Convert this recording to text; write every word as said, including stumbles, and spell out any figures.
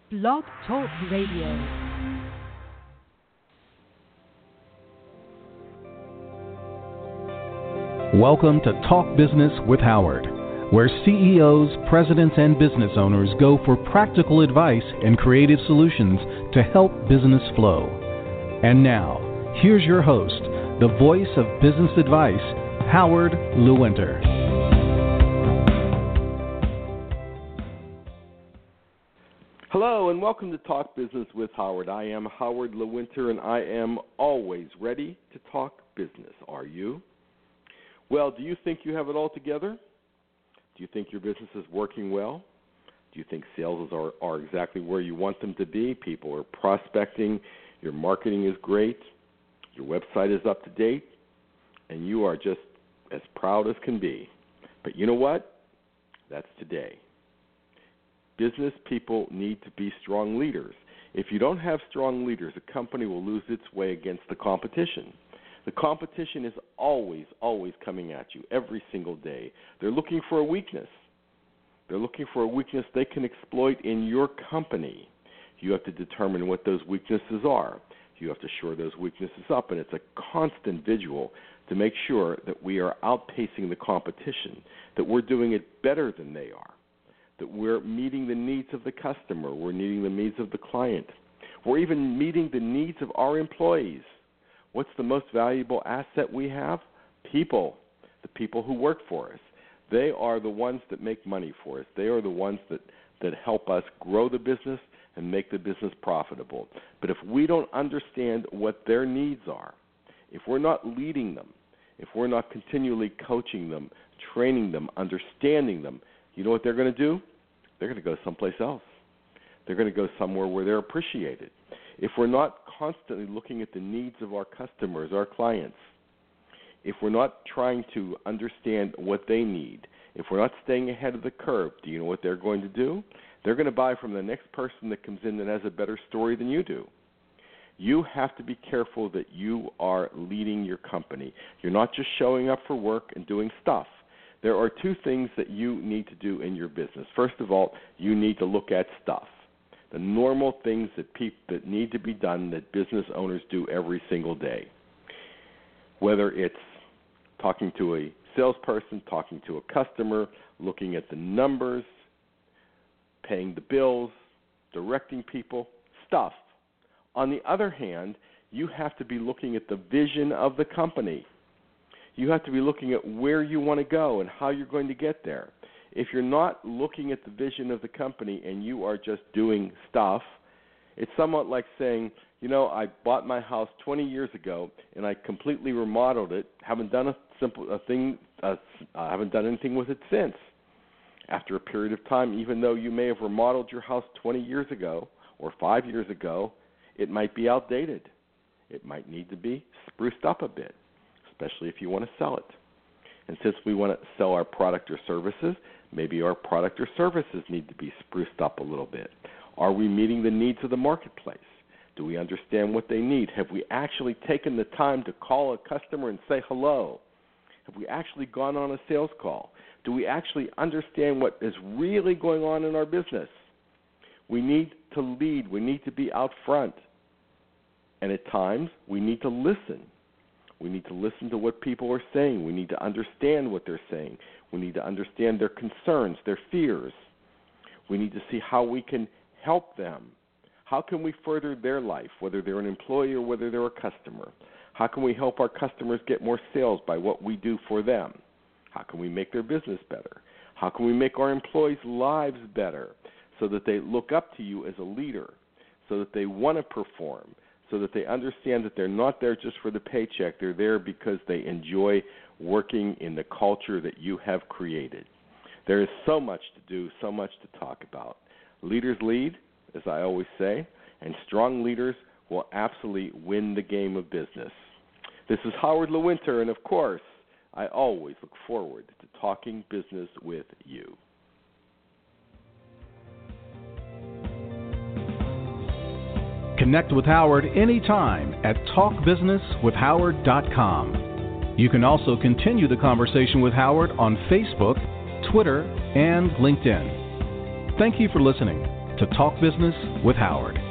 Blog Talk Radio. Welcome to Talk Business with Howard, where C E Os, presidents, and business owners go for practical advice and creative solutions to help business flow. And now, here's your host, the voice of business advice, Howard Lewinter. Hello and welcome to Talk Business with Howard. I am Howard Lewinter and I am always ready to talk business. Are you? Well, do you think you have it all together? Do you think your business is working well? Do you think sales are, are exactly where you want them to be? People are prospecting, your marketing is great, your website is up to date, and you are just as proud as can be. But you know what? That's today. Business people need to be strong leaders. If you don't have strong leaders, a company will lose its way against the competition. The competition is always, always coming at you every single day. They're looking for a weakness. They're looking for a weakness they can exploit in your company. You have to determine what those weaknesses are. You have to shore those weaknesses up, and it's a constant vigil to make sure that we are outpacing the competition, that we're doing it better than they are, that we're meeting the needs of the customer, we're meeting the needs of the client, we're even meeting the needs of our employees. What's the most valuable asset we have? People, the people who work for us. They are the ones that make money for us. They are the ones that, that help us grow the business and make the business profitable. But if we don't understand what their needs are, if we're not leading them, if we're not continually coaching them, training them, understanding them, you know what they're going to do? They're going to go someplace else. They're going to go somewhere where they're appreciated. If we're not constantly looking at the needs of our customers, our clients, if we're not trying to understand what they need, if we're not staying ahead of the curve, do you know what they're going to do? They're going to buy from the next person that comes in that has a better story than you do. You have to be careful that you are leading your company. You're not just showing up for work and doing stuff. There are two things that you need to do in your business. First of all, you need to look at stuff, the normal things that peop- that need to be done that business owners do every single day, whether it's talking to a salesperson, talking to a customer, looking at the numbers, paying the bills, directing people, stuff. On the other hand, you have to be looking at the vision of the company. You have to be looking at where you want to go and how you're going to get there. If you're not looking at the vision of the company and you are just doing stuff, it's somewhat like saying, you know, I bought my house twenty years ago and I completely remodeled it, haven't done a simple a thing, uh, I haven't done anything with it since. After a period of time, even though you may have remodeled your house twenty years ago or five years ago, it might be outdated. It might need to be spruced up a bit, especially if you want to sell it. And since we want to sell our product or services, maybe our product or services need to be spruced up a little bit. Are we meeting the needs of the marketplace? Do we understand what they need? Have we actually taken the time to call a customer and say hello? Have we actually gone on a sales call? Do we actually understand what is really going on in our business? We need to lead. We need to be out front. And at times, we need to listen. We need to listen to what people are saying. We need to understand what they're saying. We need to understand their concerns, their fears. We need to see how we can help them. How can we further their life, whether they're an employee or whether they're a customer? How can we help our customers get more sales by what we do for them? How can we make their business better? How can we make our employees' lives better so that they look up to you as a leader, so that they want to perform, so that they understand that they're not there just for the paycheck. They're there because they enjoy working in the culture that you have created. There is so much to do, so much to talk about. Leaders lead, as I always say, and strong leaders will absolutely win the game of business. This is Howard Lewinter, and of course, I always look forward to talking business with you. Connect with Howard anytime at talk business with howard dot com. You can also continue the conversation with Howard on Facebook, Twitter, and LinkedIn. Thank you for listening. to Talk Business with Howard.